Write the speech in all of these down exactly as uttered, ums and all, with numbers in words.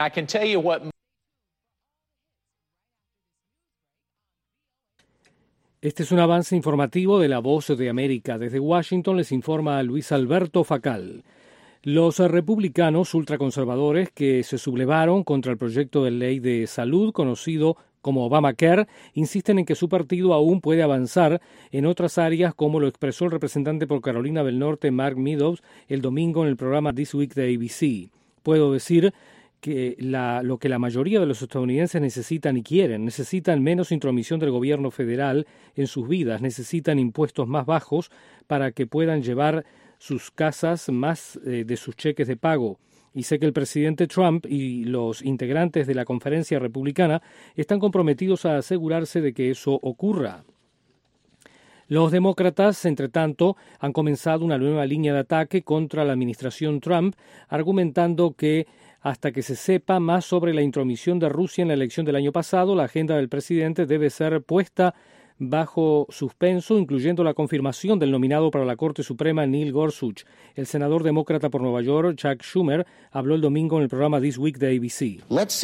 I can tell you what... Este es un avance informativo de La Voz de América. Desde Washington les informa Luis Alberto Facal. Los republicanos ultraconservadores que se sublevaron contra el proyecto de ley de salud conocido como Obamacare insisten en que su partido aún puede avanzar en otras áreas, como lo expresó el representante por Carolina del Norte, Mark Meadows, el domingo en el programa This Week de A B C. Puedo decir que la, lo que la mayoría de los estadounidenses necesitan y quieren, necesitan menos intromisión del gobierno federal en sus vidas, necesitan impuestos más bajos para que puedan llevar sus casas más eh, de sus cheques de pago. Y sé que el presidente Trump y los integrantes de la conferencia republicana están comprometidos a asegurarse de que eso ocurra. Los demócratas, entre tanto, han comenzado una nueva línea de ataque contra la administración Trump, argumentando que hasta que se sepa más sobre la intromisión de Rusia en la elección del año pasado, la agenda del presidente debe ser puesta bajo suspenso, incluyendo la confirmación del nominado para la Corte Suprema Neil Gorsuch. El senador demócrata por Nueva York, Chuck Schumer, habló el domingo en el programa This Week de A B C.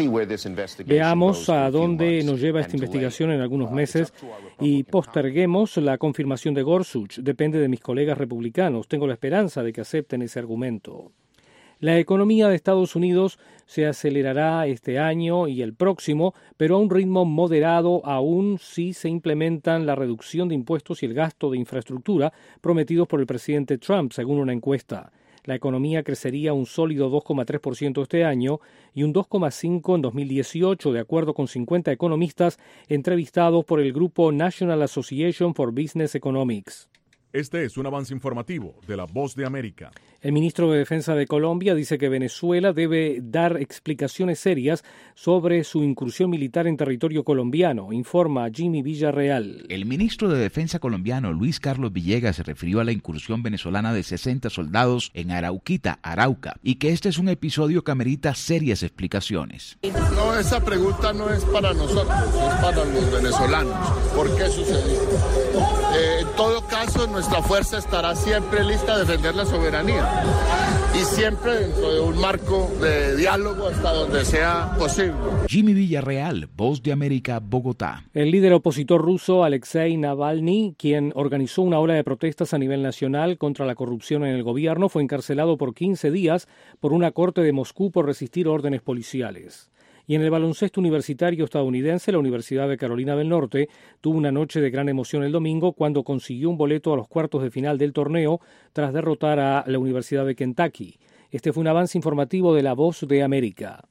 Veamos a dónde nos lleva esta investigación en algunos meses y posterguemos la confirmación de Gorsuch. Depende de mis colegas republicanos. Tengo la esperanza de que acepten ese argumento. La economía de Estados Unidos se acelerará este año y el próximo, pero a un ritmo moderado aún si se implementan la reducción de impuestos y el gasto de infraestructura prometidos por el presidente Trump, según una encuesta. La economía crecería un sólido dos coma tres por ciento este año y un dos coma cinco por ciento en dos mil dieciocho, de acuerdo con cincuenta economistas entrevistados por el grupo National Association for Business Economics. Este es un avance informativo de La Voz de América. El ministro de Defensa de Colombia dice que Venezuela debe dar explicaciones serias sobre su incursión militar en territorio colombiano, informa Jimmy Villarreal. El ministro de Defensa colombiano, Luis Carlos Villegas, se refirió a la incursión venezolana de sesenta soldados en Arauquita, Arauca, y que este es un episodio que amerita serias explicaciones. No, esa pregunta no es para nosotros, es para los venezolanos. ¿Por qué sucedió? Eh, en todo caso, nuestra fuerza estará siempre lista a defender la soberanía y siempre dentro de un marco de diálogo hasta donde sea posible. Jimmy Villarreal, Voz de América, Bogotá. El líder opositor ruso Alexei Navalny, quien organizó una ola de protestas a nivel nacional contra la corrupción en el gobierno, fue encarcelado por quince días por una corte de Moscú por resistir órdenes policiales. Y en el baloncesto universitario estadounidense, la Universidad de Carolina del Norte tuvo una noche de gran emoción el domingo cuando consiguió un boleto a los cuartos de final del torneo tras derrotar a la Universidad de Kentucky. Este fue un avance informativo de La Voz de América.